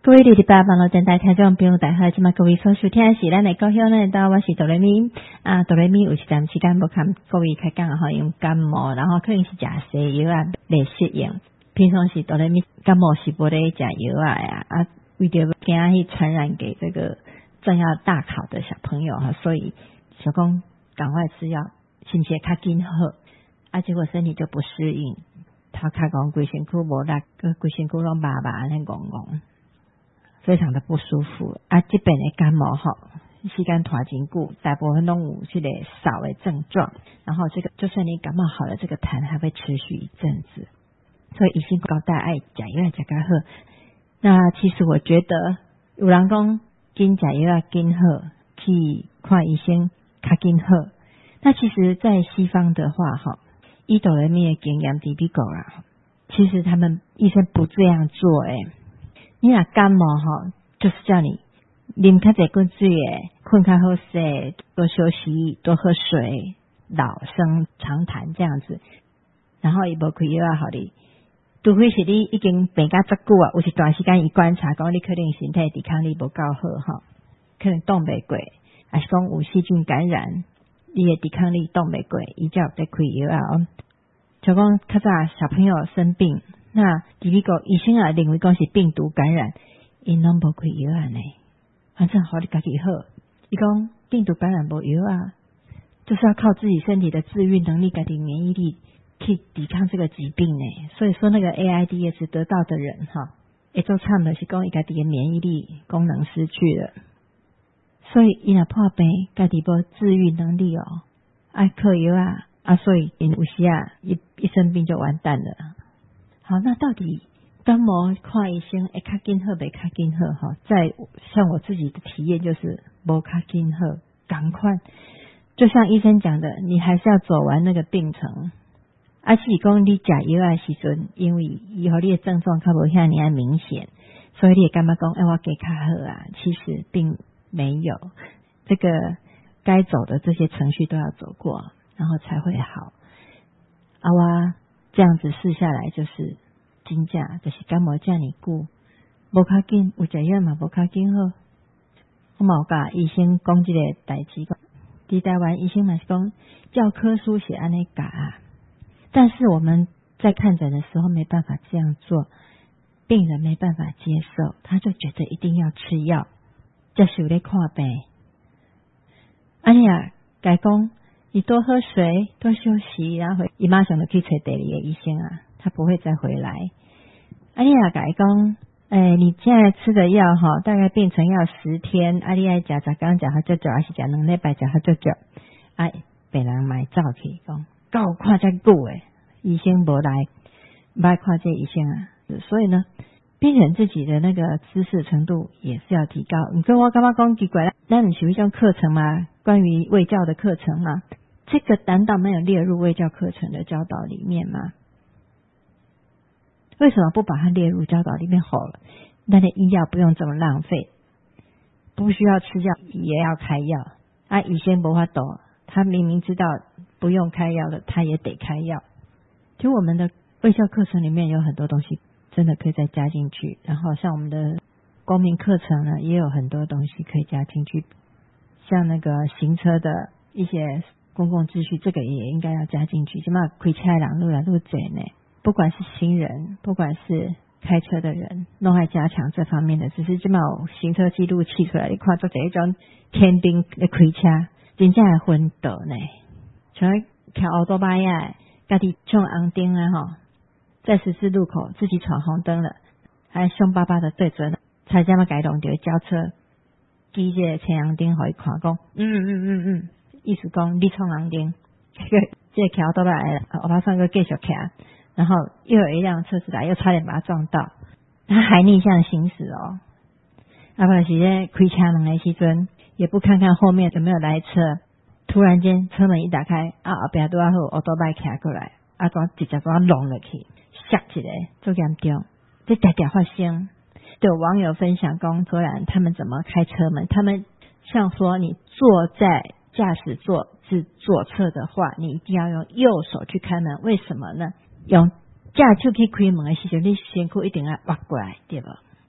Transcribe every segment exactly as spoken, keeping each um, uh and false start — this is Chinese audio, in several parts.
各位你的爸爸老电台听众朋友大家，今麦各位所收听的是咱的高雄咱的我是哆来咪啊，哆来咪有一段时间无看各位开讲哈，因感冒，然后可能是食西药啊未适应，平常时哆来咪感冒是无咧食药啊呀啊，为着惊去传染给这个正要大考的小朋友哈，所以想讲赶快吃药，心情较紧好，啊结果身体就不适应，头壳讲规身躯无力，个规身躯拢麻麻安尼戆戆。非常的不舒服啊！这边的感冒哈，时间拖真久，大部分都有这个少的症状，然后这个就算你感冒好了，这个痰还会持续一阵子，所以医生交代爱食药食较好。那其实我觉得有人讲紧食药紧好，去看医生较紧好。那其实，在西方的话哈，伊哆来咪的经验比比狗啦，其实他们医生不这样做诶。你若感冒吼，就是叫你啉较侪滚水诶，困较好势，多休息，多喝水，老生常谈这样子。然后伊无开药啊，互你，除非是你已经病甲足久啊，有一段时间伊观察讲你可能身体抵抗力无够好吼，可能挡袂过，还是讲有细菌感染，你的抵抗力挡袂过，伊才有在开药啊。哦，就讲较早小朋友生病。那伫美国医生啊认为讲是病毒感染，因拢无开药啊呢，反正好你家己好。伊讲病毒感染无药啊，就是要靠自己身体的自愈能力、家己免疫力去抵抗这个疾病呢。所以说那个 A I D S 得到的人哈，会做惨的是讲伊家己的免疫力功能失去了，所以伊若破病，家己无自愈能力哦，爱靠药啊啊，所以因有时啊一一生病就完蛋了。好，那到底感冒看医生会较紧好袂较紧好哈？在像我自己的体验就是无较紧好，赶快，就像医生讲的，你还是要走完那个病程。啊，是讲你食药的时阵，因为以后你的症状较无遐尼明显，所以你也感觉讲，哎，我给较好啊，其实并没有，这个该走的这些程序都要走过，然后才会好。啊哇。这样子试下来就是真正就是感冒这么久，无较紧，有食药嘛无较紧好。我嘛有甲医生讲这个代志，伫台湾医生嘛是讲教科书写安尼教啊，但是我们在看诊的时候没办法这样做，病人没办法接受，他就觉得一定要吃药，这是有在看病。安尼啊，改讲。你多喝水，多休息，然后伊马上就去找第二个医生啊，他不会再回来。啊，你也改讲，诶，你现在吃的药哈，大概病程要十天，啊，你爱食十天食好久久，还是食两礼拜食好久久？啊，病人买走去讲，够看遮久诶，医生无来，不爱看这医生啊。所以呢，病人自己的那个知识程度也是要提高。你跟我干嘛讲奇怪？那你有一种课程吗？关于卫教的课程吗？这个难道没有列入卫教课程的教导里面吗？为什么不把它列入教导里面好了？那你医药不用这么浪费，不需要吃药也要开药啊！以前没法懂，他明明知道不用开药的，他也得开药。就我们的卫教课程里面有很多东西真的可以再加进去，然后像我们的公民课程呢，也有很多东西可以加进去，像那个行车的一些公共秩序，这个也应该要加进去。起码开车的人越来越多呢，不管是行人，不管是开车的人，都要加强这方面的。只是起码行车记录器出来，你看做这一种天兵的开车，真正会昏倒呢。像开奥多巴呀，家己冲红灯啊哈，在十字路口自己闯红灯了，还凶巴巴的对着才这么改动就交车，记这个青红灯，互伊看讲，嗯嗯嗯嗯。意思讲你闯红灯，这个桥都来了，我马上就继续开，然后又有一辆车子来，又差点把他撞到，他还逆向行驶哦。啊，不然是在开车门的时阵，也不看看后面有没有来车，突然间车门一打开，啊，后边都要有奥多拜开过来，啊，讲直接讲弄了去，吓一个，做严重，这常常发生。有网友分享讲，昨晚他们怎么开车门，他们像说你坐在驾驶座是左侧的话，你一定要用右手去开门。为什么呢？用驾手去开门的时候，你身躯一定要挖过来，对吧？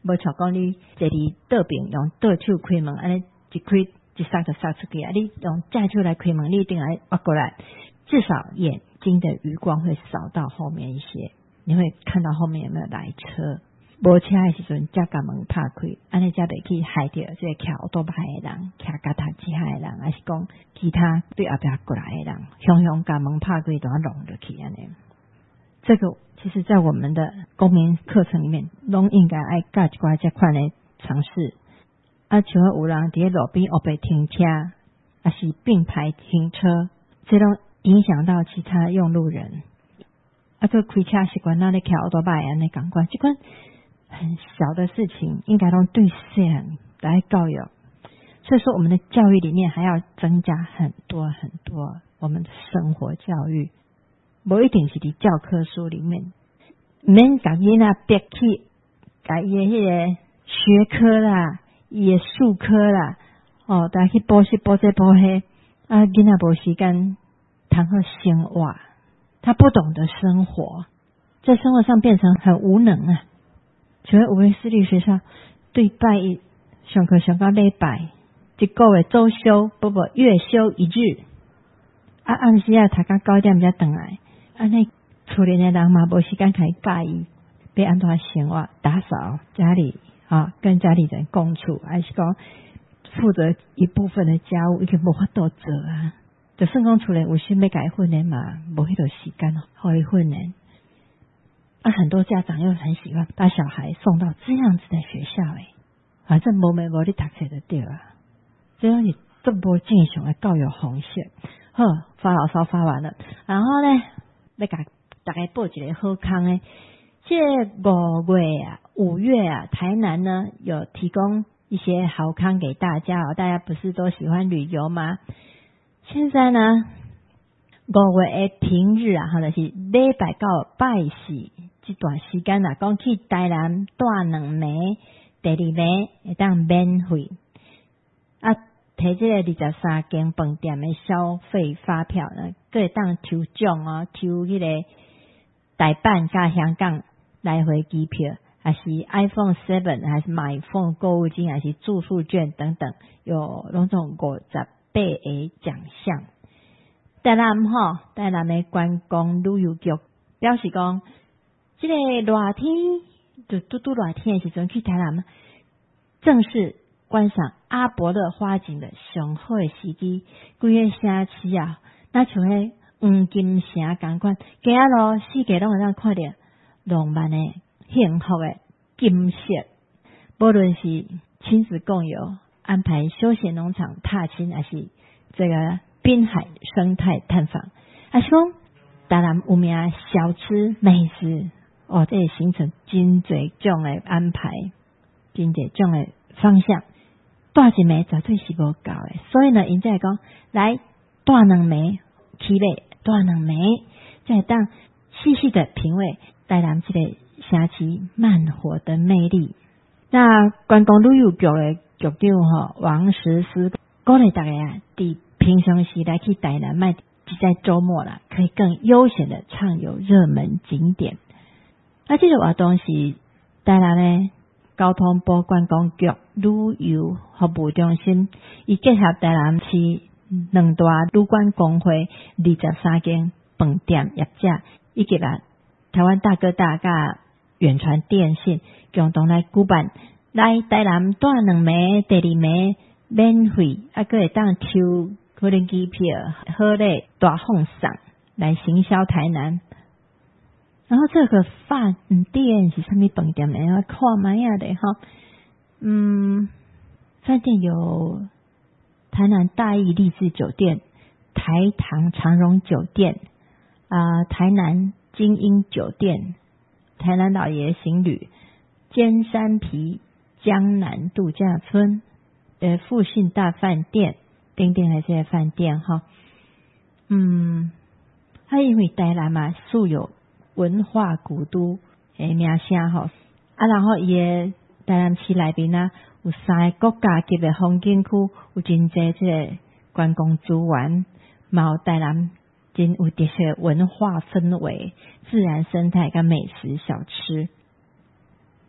无像讲你坐伫桌边用倒手开门，安尼一开一塞就塞出去啊！你用正手来开门，你一定来挖过来，至少眼睛的余光会扫到后面一些，你会看到后面有没有来车。无车的时阵，才甲门拍开，安尼才袂去害着这骑奥多派的人、骑脚踏车的人，还是讲其他对后壁过来的人，雄雄甲门拍开就弄落去安尼。这个其实在我们的公民课程里面，拢应该爱教一寡这款的尝试。啊，像有人伫路边后边停车，还是并排停车，这种影响到其他用路人。啊，个开车习惯，那你骑奥多派安尼感官，这款很小的事情，应该拢对细汉来教育。所以说，我们的教育里面还要增加很多很多我们的生活教育，不一定是伫教科书里面，免甲囡仔逼去，甲伊的迄个学科啦，伊的数科啦，哦，大家去补习补这补迄，啊，囡仔无时间谈好生活，他不懂得生活，在生活上变成很无能啊。像有的私立学校，对拜一上课上到礼拜，一个月周休，不不月休一日，啊暗时啊读到九点才回来，安尼厝里的人嘛无时间开教伊要安怎生活、打扫家里啊，跟家里人共处，还是讲负责一部分的家务，已经无法度做啊。就算讲厝里有心要改训练嘛，无迄个时间互伊训练。啊，很多家长又很喜欢把小孩送到这样子的学校诶，反正无没无你读册就对了。这样你这么正常的教育方式，好，发牢骚发完了，然后呢，要甲大家报一个好康诶。这五月啊，五月啊，台南呢有提供一些好康给大家哦。大家不是都喜欢旅游吗？现在呢，五月的平日啊，或者是礼拜到拜四这段时间啊，讲去台南住两暝，第二暝会当免费啊，摕这个二十三间饭店的消费发票呢，佫会当抽奖哦，抽迄个台北加香港来回机票，还是 iPhone 七，还是买 iPhone 购物金，还是住宿券等等，有拢种五十八个奖项。台南吼，台南的观光旅游局表示讲，这个热天就拄拄热天的时阵去台南，正是观赏阿伯勒花景的上好的时机。规个城市啊，那像迄黄金城同款，行啊路四界拢会当看到浪漫的、幸福的景色。不论是亲子共游、安排休闲农场踏青，还是这个滨海生态探访，还是讲台南有名小吃美食哦，这个行程真侪种的安排，真侪种的方向，住一暝绝对是无够的。所以呢，因才会讲来住两暝，起码住两暝，才会当细细的品味台南这个城市慢活的魅力。那观光旅游局的局长吼王石思鼓励大家啊，伫平常时来去台南，卖只在周末啦，可以更悠闲的畅游热门景点。啊，这个活动是台南的交通部观光局旅游服务中心，伊结合台南市两大旅馆工会二十三间饭店业者，以及啊台湾大哥大甲远传电信共同来举办来台南住两暝，第二暝免费，啊，佫会当抽可能机票，好嘞大放送来行销台南。然后这个饭店是什么饭店呢？要看买呀的哈。嗯，饭店有台南大义励志酒店、台糖长荣酒店、啊、呃、台南精英酒店、台南老爷行旅、尖山皮江南度假村、呃复兴大饭店、等等的这些饭店哈。嗯，它因为台南嘛，素有文化古都诶名声吼，啊，然后伊诶台南市内面啊，有三个国家级的风景区，有真侪即个观光资源，嘛有台南真有特色文化氛围、自然生态跟美食小吃。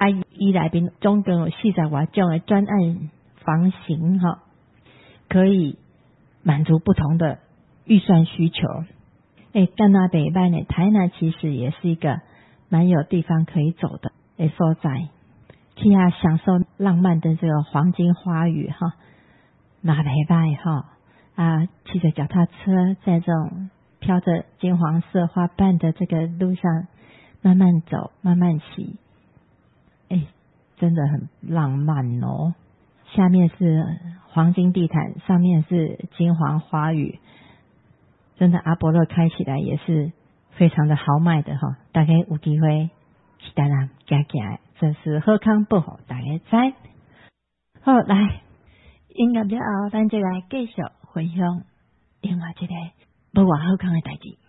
啊，伊内面总共有四十多种的专案房型哈，可以满足不同的预算需求。诶，干那北半呢，台南其实也是一个蛮有地方可以走的诶所在，去遐享受浪漫的这个黄金花语哈，马北拜哈啊，骑着脚踏车在这种飘着金黄色花瓣的这个路上慢慢走，慢慢骑，诶，真的很浪漫哦。下面是黄金地毯，上面是金黄花语。真的阿波罗开起来也是非常的豪迈的哈，大家有机会去台南行行，这是好康不好，大家知。好，来音乐了后，咱就来继续分享另外一个不偌好康的代志。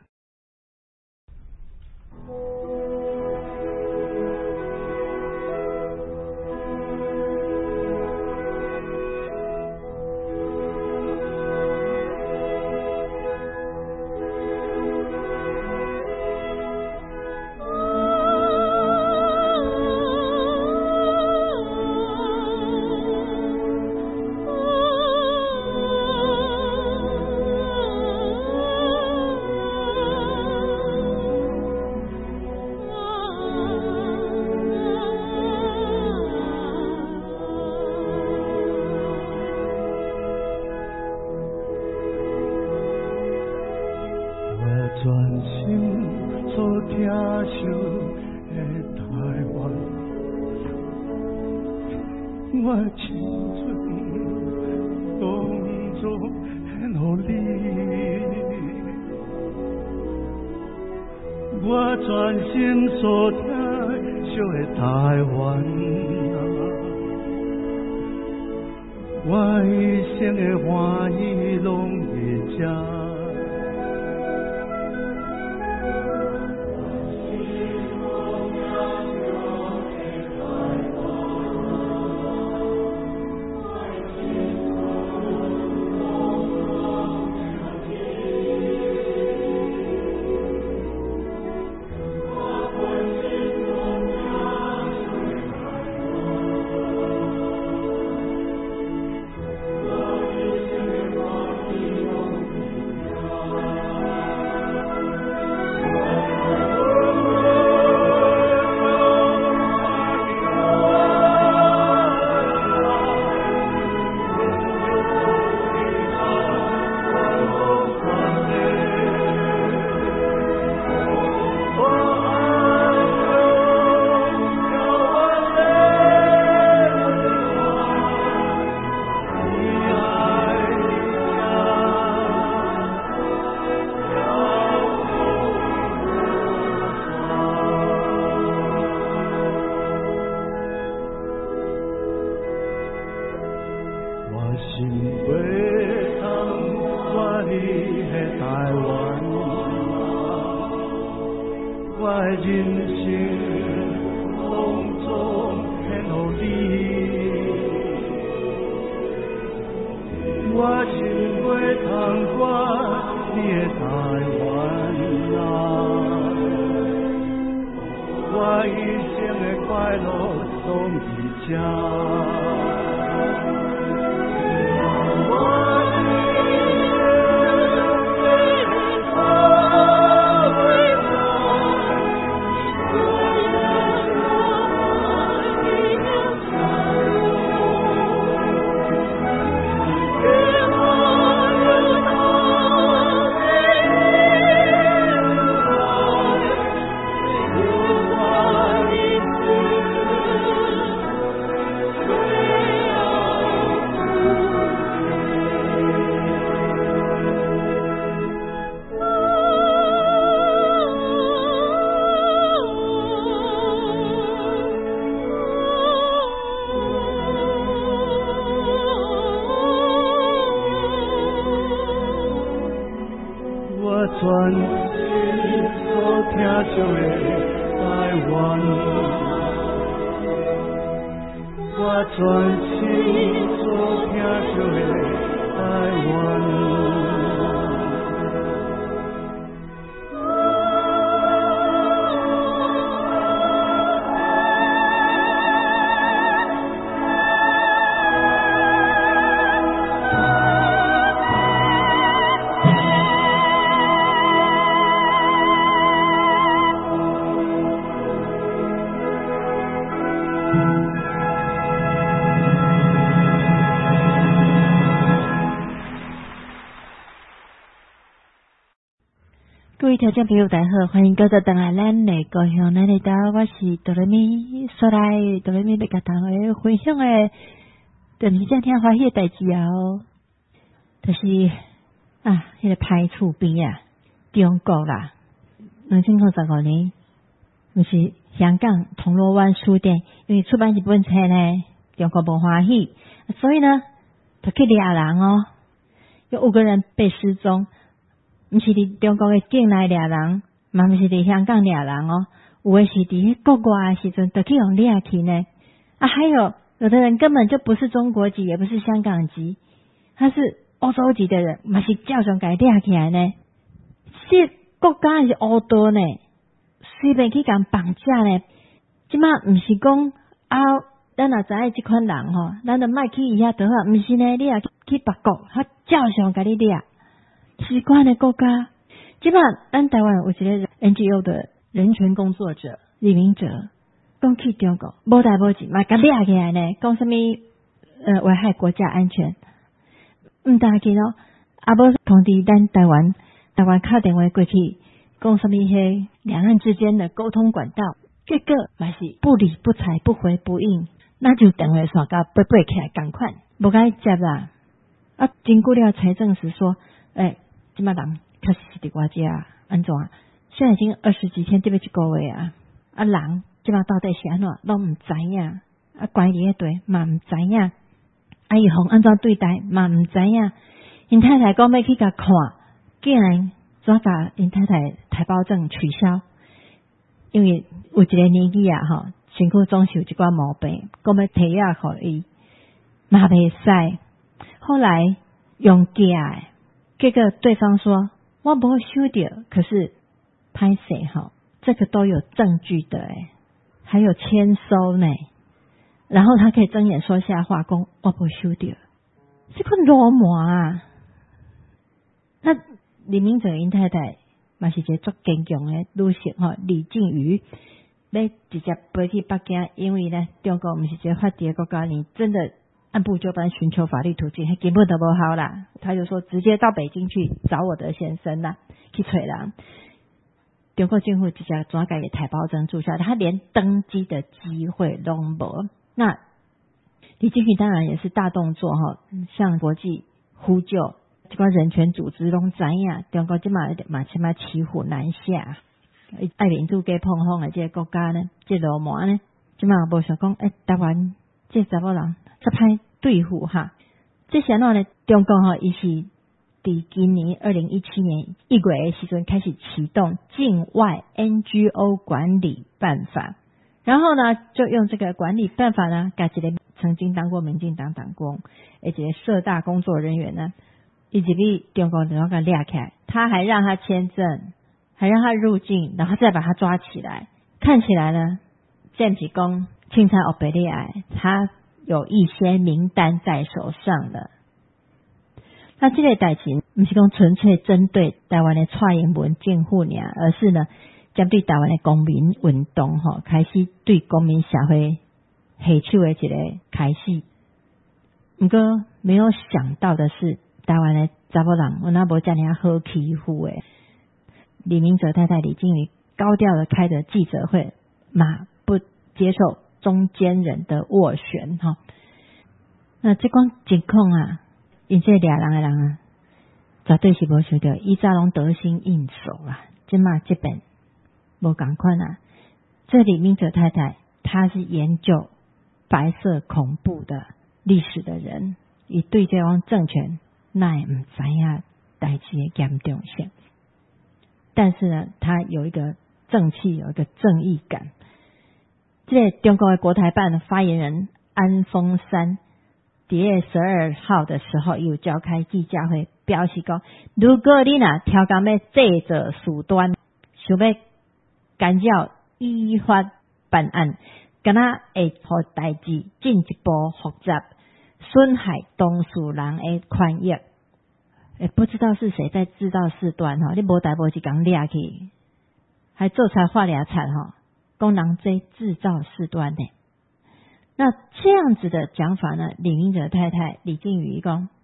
我青春当作献给你，我专心所听惜的台湾啊，我一生的欢喜拢在这。专心所听惜的台湾，我专心所听惜的台湾。 位听众朋友大家好，欢迎各位登来咱的高雄咱的岛，我是哆来咪，说来哆来咪要甲大家分享的，就是真正欢喜的代志哦，就是啊，迄、那个歹厝边啊，中国啦，两千零十五年，就是香港铜锣湾书店，因为出版一本册呢，中国不欢喜，所以呢，就去抓人哦，有五个人被失踪。毋是伫中国嘅境内抓人，嘛毋是伫香港抓人哦。有诶是伫国外诶时阵，就去用抓去呢。啊，还有有的人根本就不是中国籍，也不是香港籍，他是欧洲籍的人，嘛是照常甲抓起来呢。是国家是乌道呢，随便去共绑架呢。即马毋是讲啊，咱若知影即款人吼，咱就莫去伊遐倒啊。毋是呢，你也去去别国，他照常甲你抓。习惯的国家，基本上咱台湾有一个 N G O 的人权工作者李明哲，讲去中国无代无志，嘛甲抓起来呢，讲什么呃危害国家安全，毋大紧哦，啊无通知咱台湾，台湾敲电话过去，讲什么迄两岸之间的沟通管道，结果嘛是不理不睬不回不应，那就电话线甲背背起来共款，无甲伊接啦。啊，经过了财政时说，诶。即马人确实是伫我遮啊，安怎？现在已经二十几天，对不一个月啊！啊，人即马到底是安怎，拢毋知影，啊，关伫迄堆嘛毋知影，啊，伊互安怎对待嘛毋知影。因太太讲要去甲看，竟然怎甲因太太台胞证取消？因为有一个年纪啊，吼，身躯总是有一寡毛病，讲要提亚互伊，嘛袂使。后来用假诶。这个对方说我没收到，可是拍谁哈？这个都有证据的诶，还有签收呢。然后他可以睁眼说瞎话，讲我没收到，这个罗马啊！那李明哲因太太嘛是一个足坚强的女性哈，李静瑜要直接飞去北京，因为呢，中国不是一个法治的国家，你真的。按部就班寻求法律途径，根本都不好啦。他就说直接到北京去找我的先生啦，去找人。中国政府直接转改给台胞证注销，他连登机的机会都没。那李进平当然也是大动作哈，向国际呼救，这个人权组织拢知影，中国即马嘛起码骑虎难下，爱民主给碰碰的这个国家呢，这罗马呢，即马无想讲，诶，台湾这查某人。这歹对付哈，这些话呢，中国哈，伊是伫今年二零一七年一月的时阵开始启动境外 N G O 管理办法，然后呢，就用这个管理办法呢，甲一个曾经当过民进党党工，而且社大工作人员呢，一直被中国然后给抓起来，他还让他签证，还让他入境，然后再把他抓起来，看起来呢，这不是讲青菜黑白的爱他。有一些名单在手上的，那这个代志不是讲纯粹针对台湾的蔡英文政府呢，而是呢针对台湾的公民运动哈，开始对公民社会下手的一个开始。不过没有想到的是，台湾的查某人有那无这样好欺负的。李明哲太太李静瑜高调的开的记者会，嘛不接受。中间人的斡旋哈，那这款情况啊，因这俩人的人啊，绝对是无想到，伊早拢得心应手啊，即嘛这边无共款啊。这李明哲太太，她是研究白色恐怖的历史的人，伊对这种政权那也唔知影代志的严重性，但是呢，他有一个正气，有一个正义感。这个中国的国台办的发言人安峰山，十月十二号的时候有召开记者会，表示讲，如果你若挑工要制作事端，想要干扰依法办案，敢若会互代志进一步复杂，损害当事人的权益。也不知道是谁在制造事端哈，你无代无志讲抓去，还做出来画俩惨哈。讲人在制造事端呢，那这样子的讲法呢？李明哲太太李静瑜讲，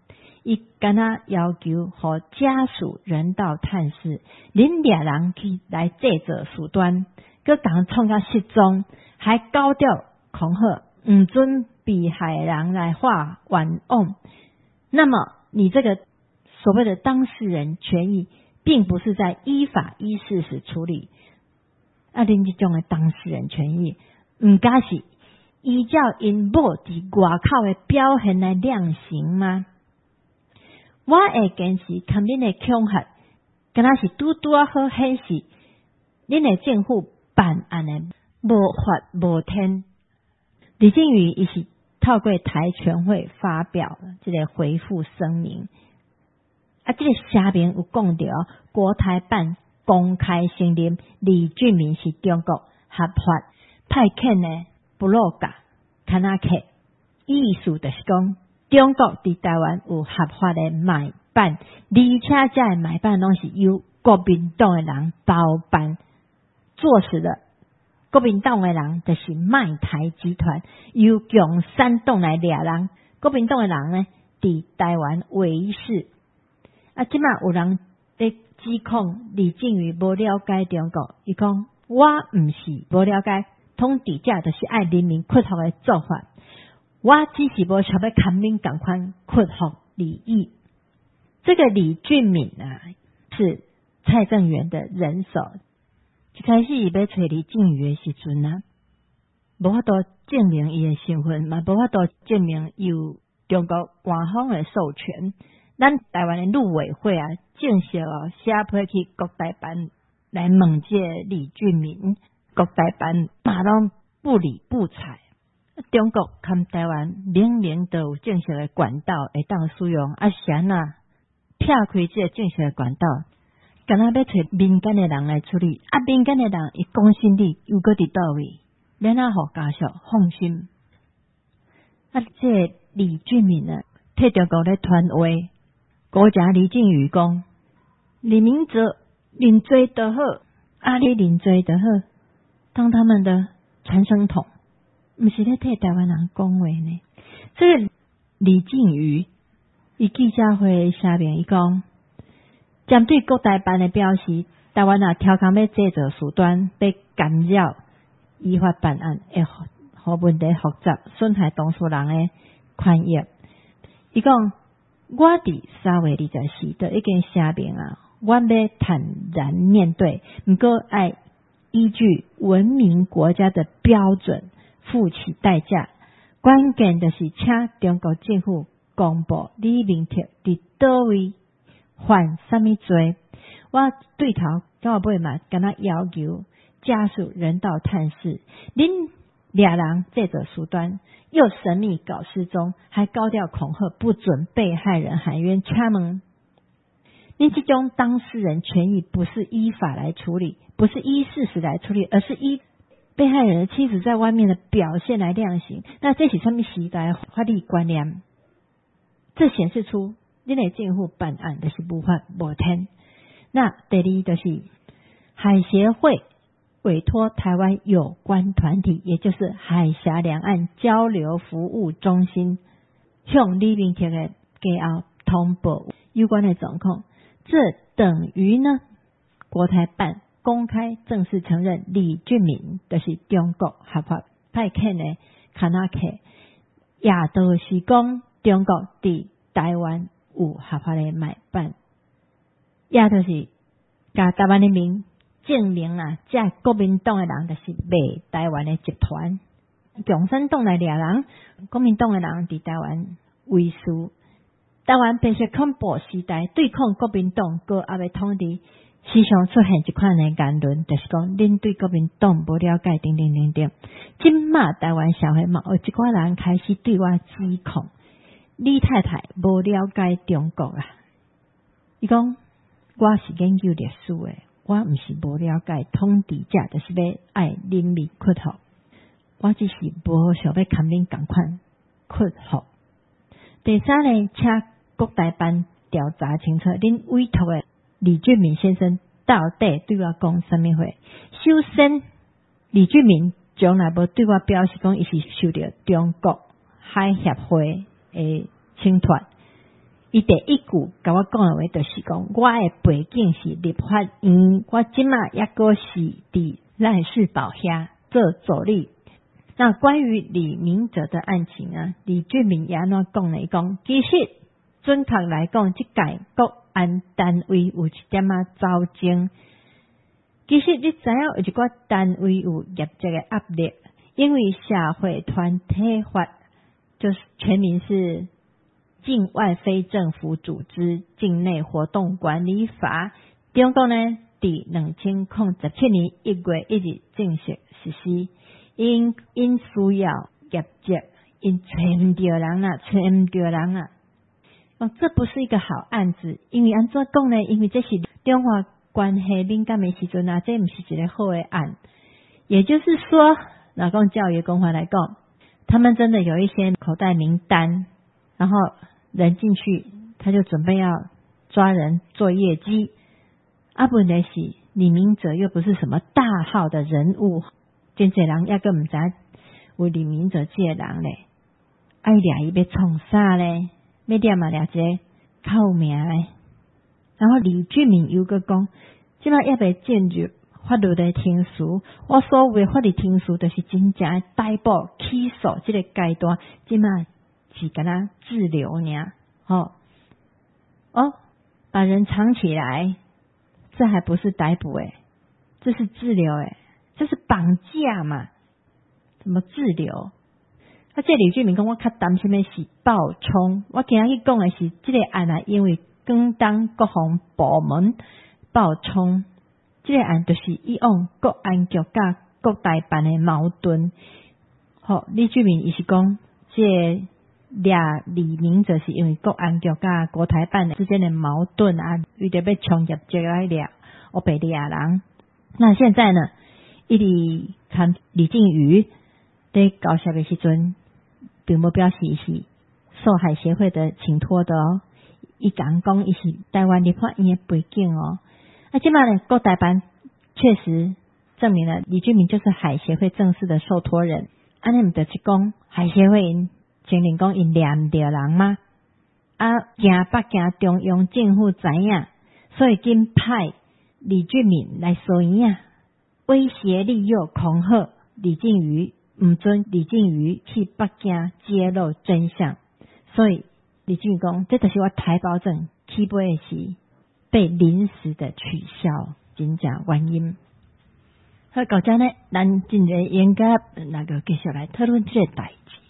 伊敢若要求互家属人道探视，恁俩人去来制作事端，佮共创甲失踪，还高调恐吓，唔准被害人来画冤枉。那么你这个所谓的当事人权益，并不是在依法依事实处理，啊，恁这种的当事人权益，唔该是依照因某伫外口的表现来量刑吗？我会坚持看恁的恐吓，敢若是拄拄啊好显示恁的政府办案的无法无天。李靖宇伊是透过台全会发表这个回复声明，啊，这个声明有讲到国台办公开承认李俊明是中国合法派遣的布洛格卡纳克，意思就是讲中国伫台湾有合法的买办，而且这买办拢是由国民党的人包办做实的。国民党的人就是卖台集团，由共产党来掠人。国民党的人呢，伫台湾维视。啊，即马有人在指控李靖宇无了解中国，伊讲我毋是无了解，统治者就是爱人民屈服的做法。我只是无想要看民共款屈服利益。这个李俊敏啊，是蔡正元的人手。一开始伊要找李靖宇的时阵啊，无法度证明伊的身份，嘛无法度证明有中国官方的授权。咱台湾的陆委会啊，正式哦写批去国台办来问这李俊明，国台办嘛拢不理不睬。中国跟台湾明明都有正式的管道会当使用，啊谁啊撇开这个正式的管道，敢若要找民间的人来处理，啊民间的人伊公信力又搁伫倒位，免啊互家属放心。啊，这个李俊明啊，替中国咧传话，国家李靖宇讲，李明哲认罪就好，啊你认罪就好，当他们的传声筒，不是咧替台湾人讲话呢。这个李靖宇伊记者会下面伊讲，针对国台办的表示，台湾啊挑工要制作事端，被干扰依法办案，会互问题复杂，损害当事人的权益。伊讲，我伫三月二十四就已经声明啊，我要坦然面对，不过爱依据文明国家的标准付起代价。关键就是请中国政府公布李明哲伫倒位犯什么罪。我对头到尾嘛，跟他要求家属人道探视。恁俩人这个事端又神秘搞失踪，还高调恐吓不准被害人喊冤掐门。恁这种当事人权益不是依法来处理，不是依事实来处理，而是依被害人的妻子在外面的表现来量刑。那这是什么时代法律观念？这显示出恁的政府办案就是无法无天。那第二就是海协会委托台湾有关团体，也就是海峡两岸交流服务中心，向李明哲的家后通报有关的状况。这等于呢，国台办公开正式承认李俊明就是中国合法派遣的卡纳克，也就是讲中国伫台湾有合法的买办，也就是甲台湾人民证明啊，这国民党的人就是卖台湾的集团，共产党来掠人，国民党的人伫台湾为师。台湾白色恐怖时代对抗国民党高压的统治，时常出现一款的言论，就是讲恁对国民党无了解，等等等等。今嘛台湾社会嘛有一寡人开始对我指控，李太太无了解中国啊。伊讲我是研究历史的，我毋是无了解统治者，就是要爱人民屈服。我只是无想要看恁共款屈服。第三呢，请国台办调查清楚，恁委托的李俊明先生到底对我讲什么话？首先，李俊明从来无对我表示讲，伊是受到中国海协会的请托， 伊第一句甲我讲的话，就是讲我的背景是立法院，我即马抑个是伫赖世宝遐做助理。那关于李明哲的案情啊，李俊明也安怎讲呢？讲其实准确来讲，即届国安单位有一点仔糟精。其实你知影有一寡单位有业绩的压力，因为社会团体法就是全名是境外非政府组织境内活动管理法，中国呢伫二千零十七年一月一日正式实施。因因需要业绩，因找唔到人啊，找唔到人啊。哦，这不是一个好案子，因为安怎讲呢？因为这是中华关系敏感的时阵啊，这不是一个好的案。也就是说，老公教育公会来讲，他们真的有一些口袋名单，然后人进去，他就准备要抓人做业绩。啊，问题是李明哲又不是什么大号的人物。真侪人抑个毋知有李明哲这个人咧，爱掠伊要创啥咧？要掠嘛掠一个靠名诶。然后李俊明又个讲，即摆抑未进入法律的听诉，我所谓法律听诉，就是真正诶逮捕起诉这个阶段，即摆是敢若滞留尔，吼哦，把人藏起来，这还不是逮捕诶，这是滞留诶。这是绑架嘛？什么滞留？啊，这李俊明讲我较担心的是暴冲。我今日去讲的是这个案啊，因为广东国防部门暴冲，这个案就是以往国安局甲国台办的矛盾。好，李俊明伊是讲，这掠李明哲是因为国安局甲国台办之间的矛盾啊，为着要冲业绩来掠，我被掠人。那现在呢？伊伫看李靖宇在搞笑的时阵，并无表示是受害协会的请托的哦。伊讲讲伊是台湾立法院的背景哦。啊，即摆呢，国台办确实证明了李俊明就是海协会正式的受托人。安尼毋就是讲海协会因承认讲因掠毋着人吗？啊，惊北京中央政府知影，所以紧派李俊明来收银啊。威胁、利诱、恐吓李靖宇，唔准李靖宇去北京揭露真相，所以李靖宇讲，这就是我台保证起飞的时被临时的取消真正原因。好，到这呢，咱进入应该那个继续来讨论这个代志。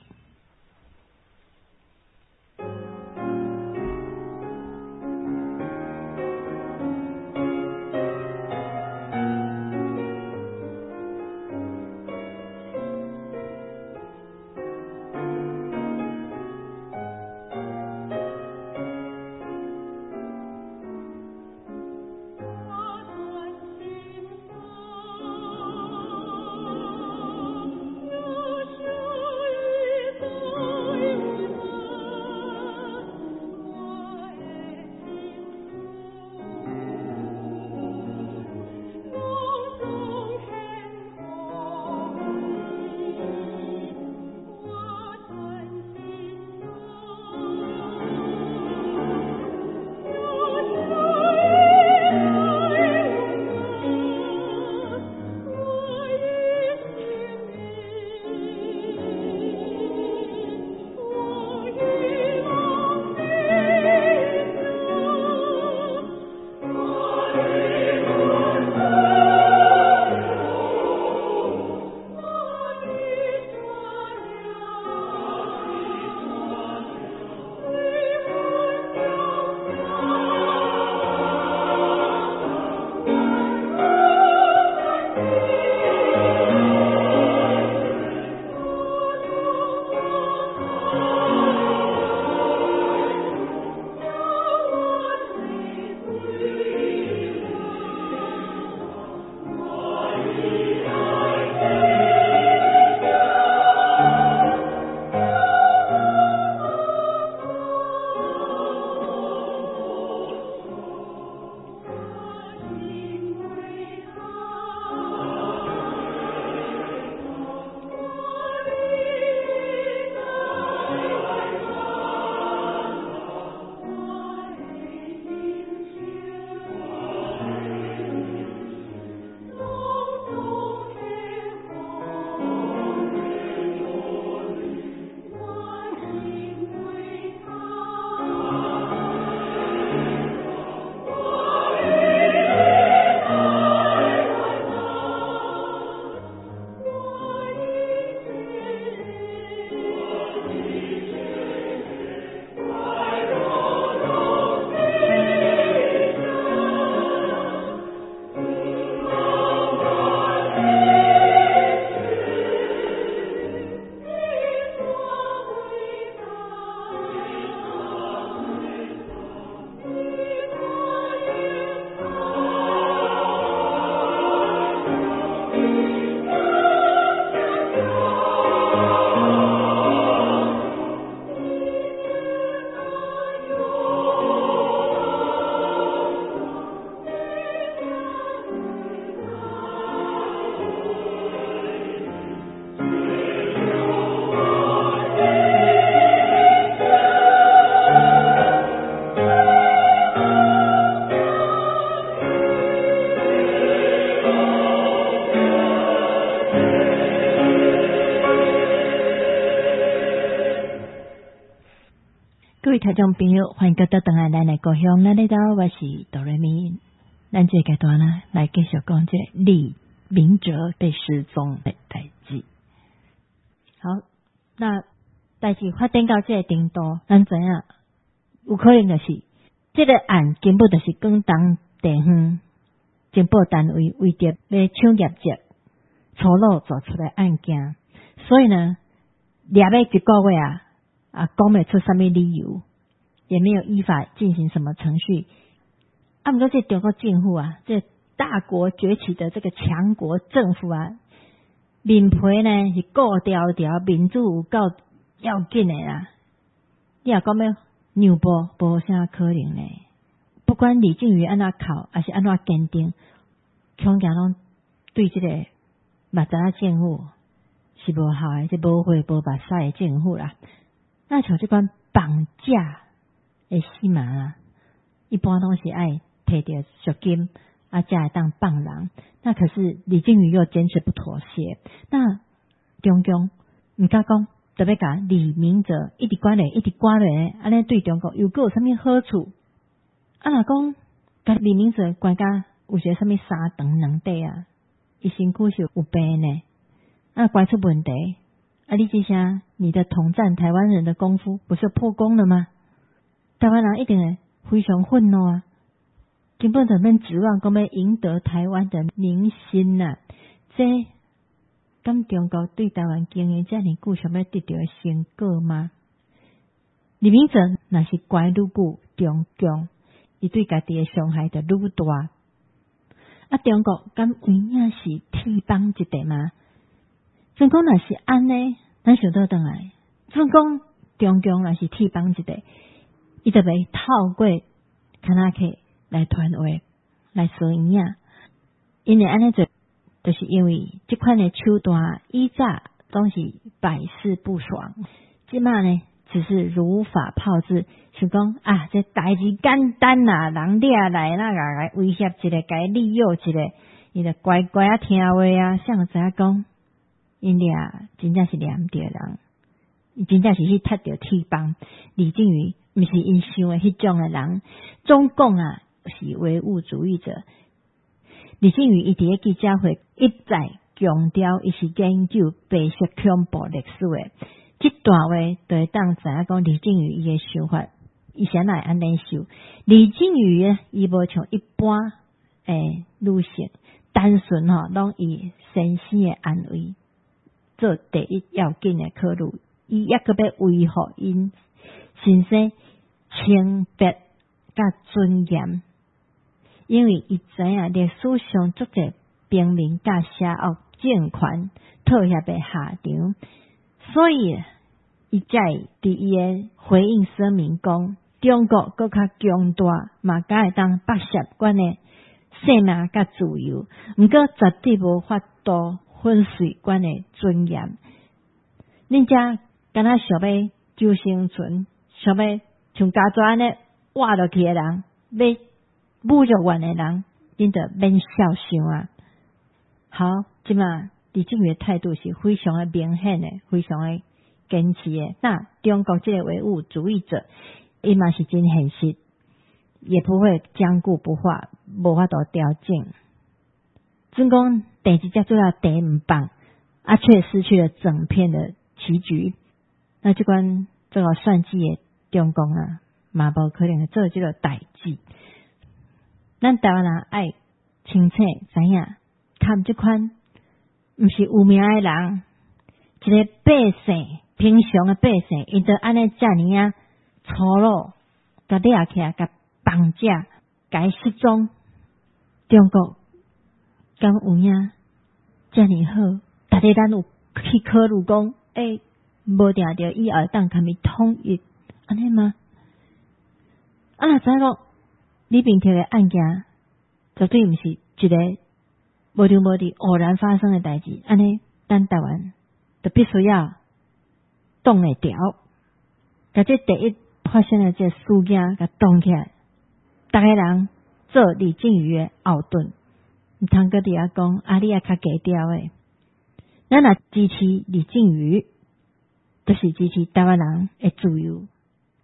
各位听众朋友，欢迎各位回来咱的故乡，咱来到我是哆来咪。咱这个段呢，来继续讲这李明哲被失踪的代志。好，那代志发展到这个程度，咱知影有可能就是这个案根本就是广东地方情报单位为着要抢业绩，粗鲁做出来案件，所以呢，抓了一个月啊，啊讲不出什么理由，也没有依法进行什么程序。啊，不过这中国政府啊，这大国崛起的这个强国政府啊，面皮呢是高调调，民主有够要紧的啦。你若讲要让步，无啥可能呢。不管李靖宇安怎考，还是安怎坚定，恐惊拢对这个目知影政府是无效的，是无血无目屎的政府啦。那像这款绑架的死嘛啊，一般拢是爱摕到赎金啊，才会当放人。那可是李靖宇又坚持不妥协，那中共唔敢讲，特别甲李明哲一直关咧，一直关咧，安尼对中国又有啥物好处？啊，若讲甲李明哲关甲有些啥物三长两短啊，伊身躯是有病呢，啊，关出问题，啊，你这下你的统战台湾人的功夫不是破功了吗？台湾人一定会非常愤怒啊！根本就免指望讲要赢得台湾的民心啊！这咁中国对台湾经营这么久，想要得到成果吗？李明哲若是关愈久，中共伊对家己的伤害就愈大。啊，中国敢有影是铁帮一地吗？总讲若是安尼，咱想倒转来，总讲中共若是铁帮一地，伊就袂透过卡那克来传话来说影，因为安尼就就是因为这款的手段以早总是百试不爽，即马呢只是如法炮制，想讲啊，这代志简单啦，人掠来那个来威胁一个，该利诱一个，伊就乖乖啊听话啊，像知影讲，因掠真正是念着人，伊真正是去踢着铁帮，李靖宇毋是因想的迄种的人，中共啊是唯物主义者。李靖宇伊伫个记者会一再强调，伊是研究白色恐怖历史的。这段话就会当知影讲李靖宇伊的想法，伊先来安尼想。李靖宇呢，伊无像一般诶女性单纯吼，拢以生死的安危做第一要紧的考虑，伊抑个要维护因身生清白甲尊严。因为伊知影历史上足侪平民甲邪恶政权妥协的下场，所以伊才会伫伊的回应声明讲，中国更较强大，嘛敢会当剥削阮的生命甲自由，毋过绝对无法度粉碎阮的尊严。恁遮敢若想要求生存，想要像家族安尼活落去的人，要侮辱阮的人，恁着免笑想啊！好，即马李靖宇的态度是非常的明显的，非常的坚持的。那中国这个唯物主义者，伊嘛是真现实，也不会僵固不化，无法度调整。总讲第一只做到第五棒，啊，却失去了整片的棋局。那这款这个算计的中共啊，嘛无可能做这个代志。咱台湾人爱清楚知影，看这款毋是有名的人，一个百姓，平常的百姓，伊就安尼遮尔啊粗鲁，甲掠起来，甲绑架，甲失踪。中国敢有影遮尔好？逐个咱有去考虑讲，诶、欸，无定着以后当甲咪统一，安尼吗？啊，若知影讲李炳条的案件绝对毋是一个无条无理偶然发生的代志，安尼咱台湾就必须要挡会牢，甲这第一发生的这事件甲挡起来，逐个人做李靖宇的后盾，毋通搁伫遐讲啊，你也较低调诶。咱若支持李靖宇，就是支持台湾人的自由，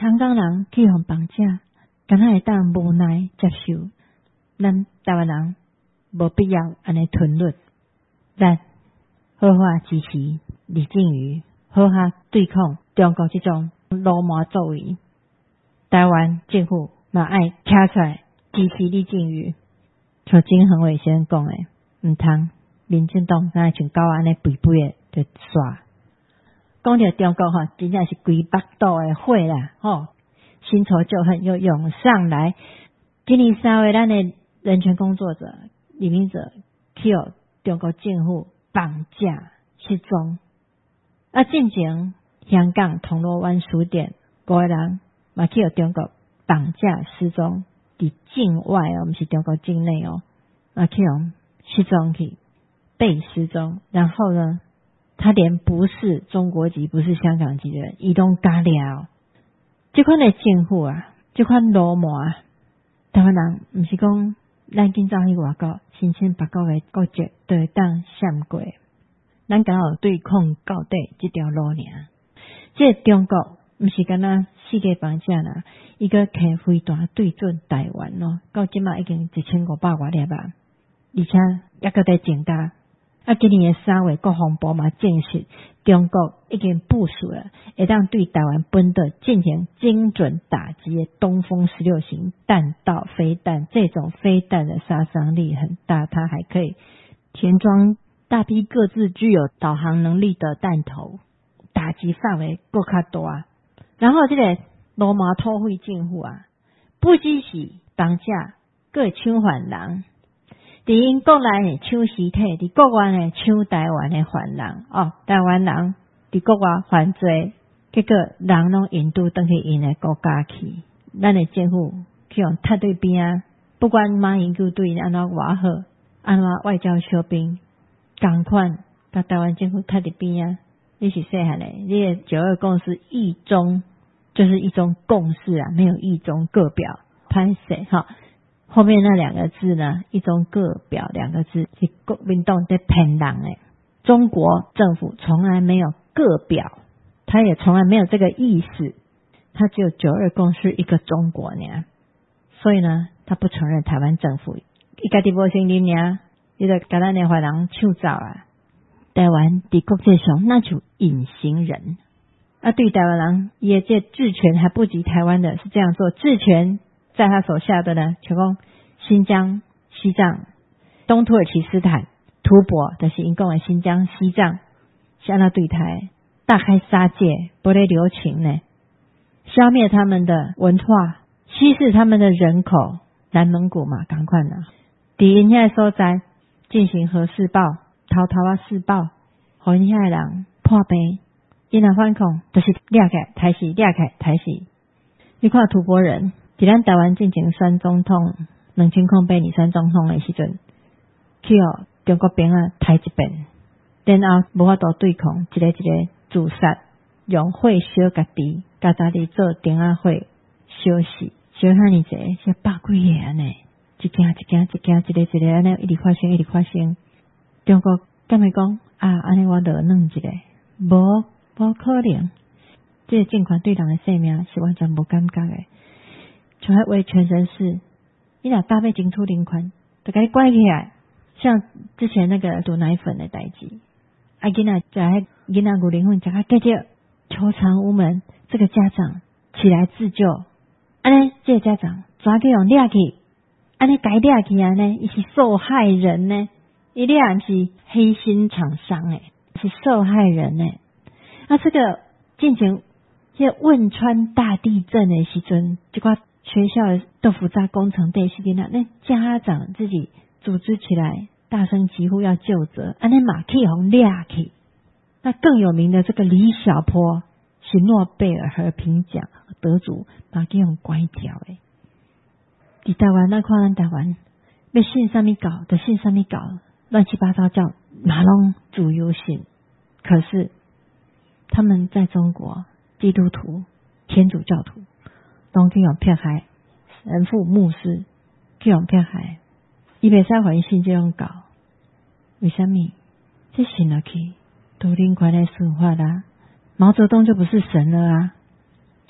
香港人去互绑架，敢若会当无奈接受，咱台湾人无必要安尼吞忍，咱好好支持李靖宇，好好对抗中国这种罗马作为。台湾政府嘛爱站出来支持李靖宇，像金恒伟先生讲的，毋通民进党敢像狗安尼肥肥的就煞。讲到中国吼，真正是规北岛的火啦，吼，新仇旧恨又涌上来。今年三月，咱的人权工作者李明哲去互中国政府绑架失踪。啊，进前香港铜锣湾书店五个人嘛去互中国绑架失踪，伫境外哦，毋是中国境内哦，啊去互失踪去，被失踪，然后呢？他连不是中国籍，不是香港籍的人，伊拢加了。这款的政府啊，这款罗马啊，台湾人毋是讲咱今早去外国，申请别国的国籍就会当闪过，咱刚好对抗到底这条路尔。这中国毋是敢若世界绑架啦，伊个开飞弹对准台湾咯，到即马已经一千五百外粒吧，而且抑搁在增加。啊，今年的三月，国防部嘛证实，中国已经部署了，会当对台湾本岛进行精准打击的东风十六型弹道飞弹。这种飞弹的杀伤力很大，它还可以填装大批各自具有导航能力的弹头，打击范围够较大。然后这个罗马土匪政府啊，不只是绑架，各抢犯人。伫因国内抢尸体，伫国外呢抢台湾的犯人哦，台湾人伫国外犯罪，结果人拢引渡转去因的国家去，咱的政府去用踢对边啊，不管马英九对安怎偌好，安怎外交小兵，同款甲台湾政府踢伫边啊，你是细汉的，你的九二共识一中就是一中共识啊，没有一中各表歹势哈。后面那两个字呢，一中各表两个字是国民党在骗人诶。中国政府从来没有各表，他也从来没有这个意思，他只有九二共识一个中国呢。所以呢，他不承认台湾政府，伊家己无承认呢，伊就甲咱的坏人抢走啊。台湾伫国际上那就隐形人啊，对台湾人伊的这治权还不及台湾的，是这样做治权。在他手下的呢，就讲新疆、西藏、东土耳其斯坦、吐蕃，就是因讲的新疆、西藏，向他对台大开杀戒，不类留情呢，消灭他们的文化，稀释他们的人口，南蒙古嘛，赶快呢，伫因遐所在进行核试爆、偷偷啊试爆，互因遐人破病，因若反抗，就是掠起来抬死，掠起来抬死。你看吐蕃人。伫咱台湾进行选总统，两千零八年选总统的时阵，去互中国兵啊抬一遍，然后无法度对抗，一个一个自杀，用火烧家己，家家己做电话会烧死，烧遐尼济，是百几个安尼，一件一件一件，一个一个安尼一直发生，一直发生。中国敢会讲啊？安尼我得弄一个，无无可能。这个政权对人的性命是完全无感觉的。像迄位全身是，你若搭配金出灵权，就给你关起来。像之前那个毒奶粉的代志，啊囡仔食迄囡仔牛灵粉，食甲结结求偿无门，这个家长起来自救，安尼这个家长抓去用掠去，安尼该掠去安尼，伊是受害人呢，伊掠毋是黑心厂商诶，是受害人呢。啊，这个进行这汶川大地震的时阵，这块。学校的豆腐渣工程对是囡仔，那家长自己组织起来，大声疾呼要救责，安尼马去互掠去。那更有名的这个李小波是诺贝尔和平奖得主，马去互关掉诶。伫台湾那看咱台湾，要信什么搞就信什么搞，乱七八糟叫马龙自由信。可是他们在中国，基督徒、天主教徒。拢去用迫害，神父、牧师去用迫害，伊袂使互因信这种教，为什么？这信落去，独灵权的司法啦，毛泽东就不是神了啊！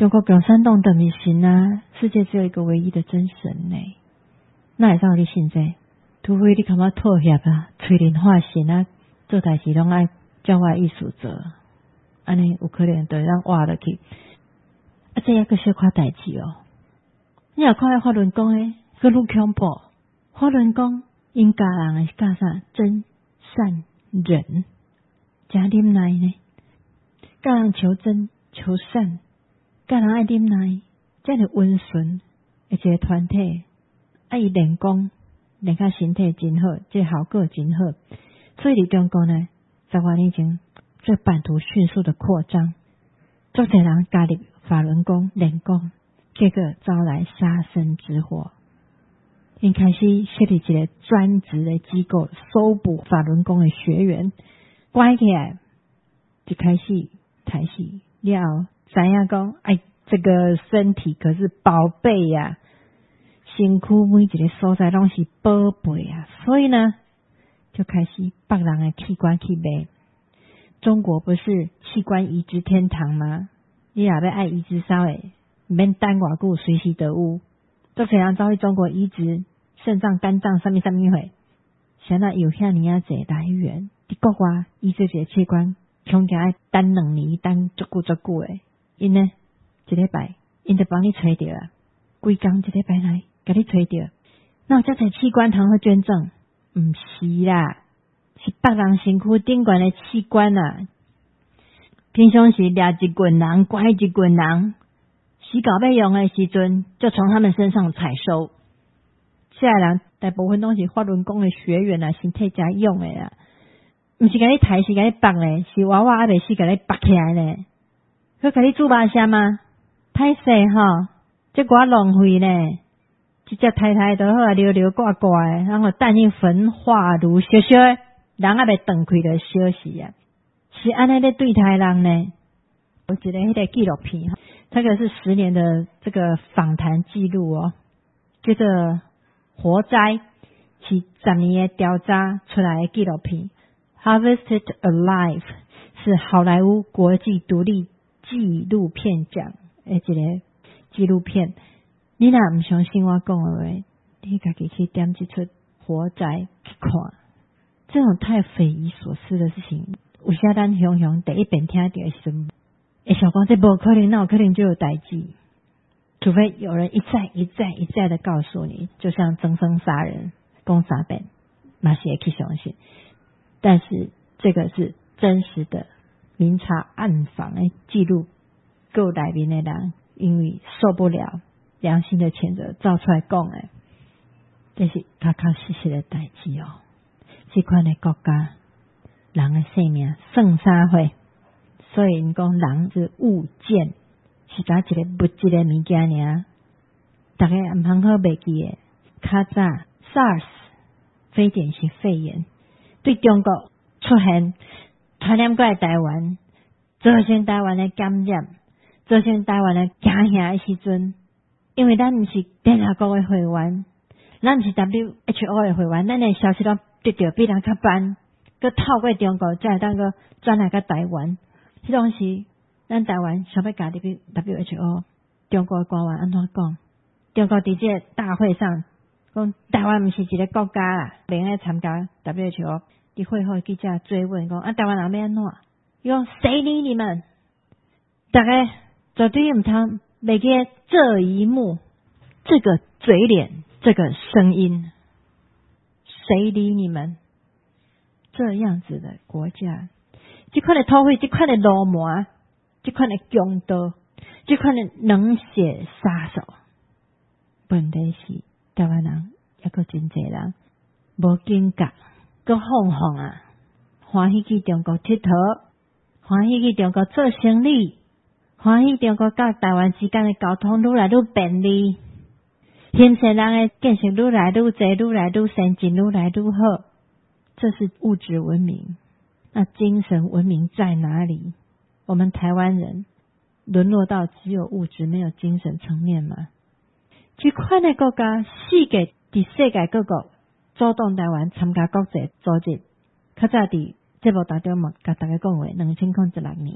中国共产党等于神啊，世界只有一个唯一的真神呢。那会让你信这？除非你感觉妥协啊，催人化神啊，做代志拢爱照我意思做，安尼有可能就让挖落去。啊，这也个小可代志哦。你若看法轮功诶，个愈恐怖。法轮功因教人诶是教啥？真善忍，加忍耐呢？教人求真求善，教人爱忍耐，这样温顺，而且团体爱伊练功，练较身体真好，这效果真好。所以伫中国呢，十多年前这版图迅速的扩张，足侪人加入法轮功练功，结果招来杀身之祸。因开始设立一个专职的机构，搜捕法轮功的学员，关起来就开始开始了，知影讲，哎，这个身体可是宝贝呀、啊，身躯每一个所在拢是宝贝啊，所以呢，就开始别人的器官去卖。中国不是器官移植天堂吗？你若要爱移植啥诶，免等偌久，随时都有。都侪人走去中国移植肾脏、肝脏、啥物啥物货，现在有遐尼啊侪来源。伫国外移植一个器官，恐惊爱等两年，等足久足久诶。因呢，一礼拜，因就帮你找着啊，规工一礼拜来，甲你找着。那有遮侪器官通好捐赠？毋是啦，是别人身躯顶悬的器官啊。平常时掠一群人，拐一群人，死狗要用的时阵，就从他们身上采收。这些人大部分都是法轮功的学员啊，身体才用的啦，毋是甲你抬，是甲你绑咧，是娃娃还未死甲你绑起来咧。佮甲你煮肉虾吗？歹势吼，这寡浪费咧，一只太太都好啊，溜溜挂挂的，然后等伊焚化炉烧烧的，人还未断开就烧死啊！是安尼咧对待人呢？我记得迄个纪录片，这个是十年的这个访谈记录哦，叫做《活摘》，是十年的调查出来的纪录片。Harvested Alive 是好莱坞国际独立纪录片奖的一个纪录片。你若唔相信我讲的话，你家己去点一出《活摘》去看。这种太匪夷所思的事情，有时咱雄雄第一遍听到的时阵，会想讲这无可能，那有可能就有代志。除非有人一再一再一再的告诉你，就像增生杀人、讲三遍，嘛是会去相信。但是这个是真实的明察暗访的记录，够内面的人因为受不了良心的谴责，造出来讲的，这是确确实实的代志哦。这款的国家，人的性命算啥货？所以你讲人是物件，是打一个物质的物件尔。大家唔通好袂记的，较早 SARS 非典型肺炎对中国出现，传染过来台湾，造成台湾的感染，造成台湾的惊吓的时阵，因为咱唔是联合国的会员，咱唔是 W H O 的会员，咱的消息都得到比人较慢，佮透过中国才会当个转来个台湾。迄种是咱台湾想要加入 W H O， 中国的官员安怎讲？中国伫这个大会上讲，台湾毋是一个国家啦，免来参加 W H O。伫会后记者追问讲，啊，台湾人要安怎？伊讲谁理你们？大家绝对毋通袂记这一幕，这个嘴脸，这个声音，谁理你们？这样子的国家，这款的土匪，这款的流氓，这款的强盗，这款的冷血杀手，问题是台湾人也个真济人无警觉，个放放啊，欢喜去中国佚佗，欢喜去中国做生意，欢喜中国甲台湾之间的交通愈来愈便利，现世人的建设愈来愈多，愈来愈先进，愈来愈好。这是物质文明，那精神文明在哪里？我们台湾人沦落到只有物质没有精神层面吗？这款的国家，世界伫世界各国主动台湾参加国际组织，较早伫节目当中嘛，甲大家讲话，两千零十六年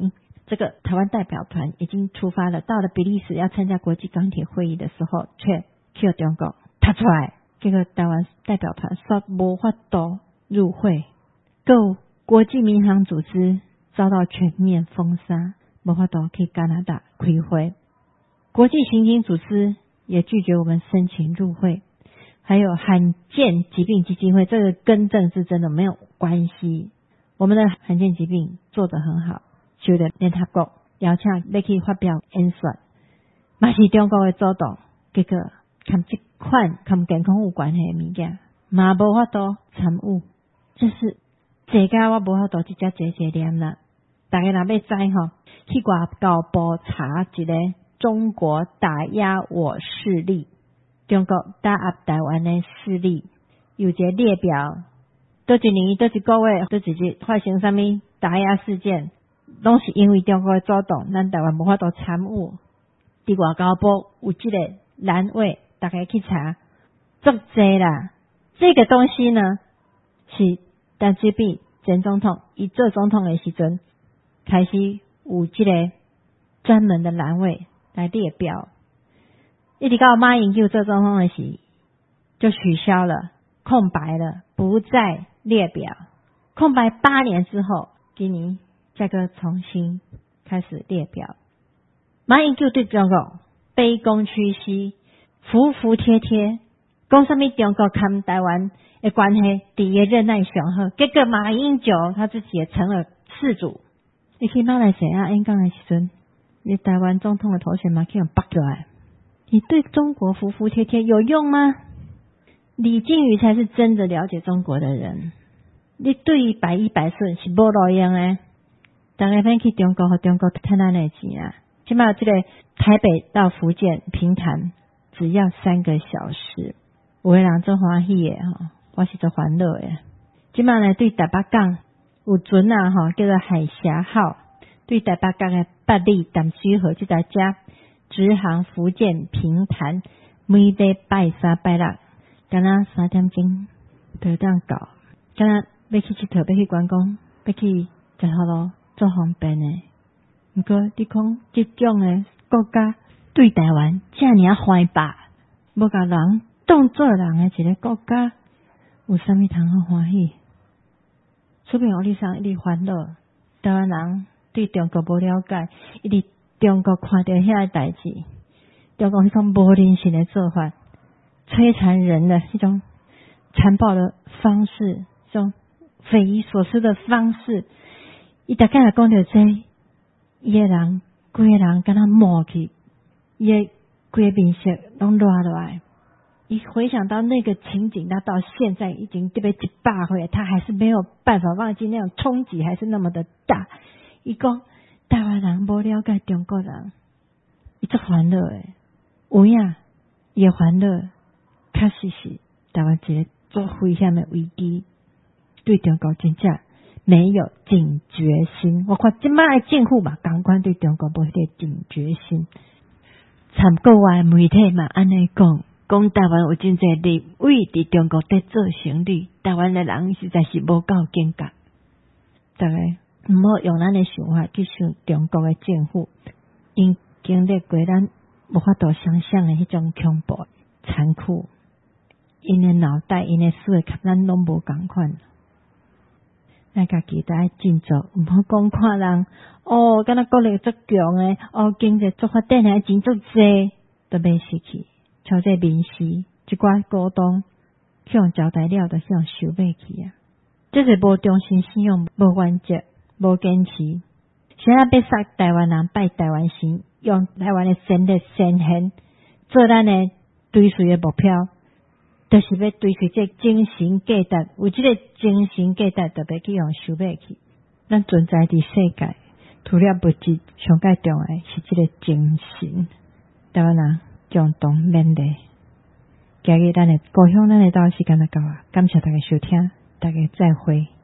这个台湾代表团已经出发了，到了比利时要参加国际钢铁会议的时候，却去了中国踏出来，这个台湾代表团说无法度入会，够国际民航组织遭到全面封杀，无法度去加拿大开会，国际刑警组织也拒绝我们申请入会，还有罕见疾病基金会，这个跟政治真的没有关系，我们的罕见疾病做得很好，受到联合国邀请要去发表演说，嘛是中国的主动，结果跟这款跟健康有关系的物件嘛无法度参与，就是这个我无法度直接直接念啦。大家若要知吼，去外交部查一个中国打压我势力，中国打压台湾的势力有一个列表，多一年多一个月多一日发生什么打压事件，拢是因为中国的主动，咱台湾无法度参与。伫外交部有这个栏位，大家去查，足济啦。这个东西呢，是陈水扁前总统伊做总统的时阵开始有这个专门的栏位来列表，一直到马英九做总统的时就取消了，空白了，不再列表。空白八年之后，今年再个重新开始列表。马英九对中国卑躬屈膝，服服帖帖，讲什么中国跟台湾的关系第一任内上好，结果马英九他自己也成了事主。你去马来西亚演讲的时阵，你台湾总统的头衔嘛可以用拔出来，你对中国服服帖帖有用吗？李靖宇才是真的了解中国的人，你对于百依百顺是无路用的。大家分去中国和中国赚咱的钱啊！起码这个台北到福建平潭只要三个小时，有的人做欢喜的吼，我是做欢乐的。起码呢，对台北港有船啊吼，叫做海峡号，对台北港的八里淡水河这条车直航福建平潭，每礼拜三拜六，敢若三点钟就这样搞。敢若要去佚佗，要去观光，要去十号路。做方便的，不过你讲这种的国家对台湾这么坏吧，要甲人当做人的一个国家，有啥物通好欢喜？除非我哋上一直烦恼，台湾人对中国无了解，一直中国看到遐个代志，中国迄种无人性的做法，摧残人的一种残暴的方式，这种匪夷所思的方式。伊大概也讲到这，伊个人，规个人跟他磨去，伊个规个面色拢落落来。伊回想到那个情景，他到现在已经对不对一百岁，他还是没有办法忘记那种冲击，还是那么的大。伊讲台湾人无了解中国人，伊足欢乐诶，有影也欢乐，确实是台湾一个足危险的危机，对中国真正没有警觉心。我看现在的政府嘛，赶快对中国无迄个警觉心。参国外媒体嘛，安尼讲，讲台湾有真侪立委伫中国在做生意，台湾的人实在是无够警觉。大家毋好用咱的想法去想中国的政府，因经历过咱无法度想象的迄种恐怖、残酷，因的脑袋、因的思维，甲咱拢无共款。咱家己得爱振作，毋好讲看人哦，敢若国力足强诶，哦，经济足发展诶，钱足济，都袂失去。像这民视一寡股东向交代了，就向收买去啊！这是无中心信用、无原则、无坚持。现在要杀台湾人，拜台湾神，用台湾的神力、神仙做咱的追随的目标。就是要追随这精神价值，有这个精神价值，就要去用收买去。咱存在伫世界，除了物质上界重要是这个精神。台湾人共同面对。今日咱的故乡，咱的到时间就到啊！感谢大家收听，大家再会。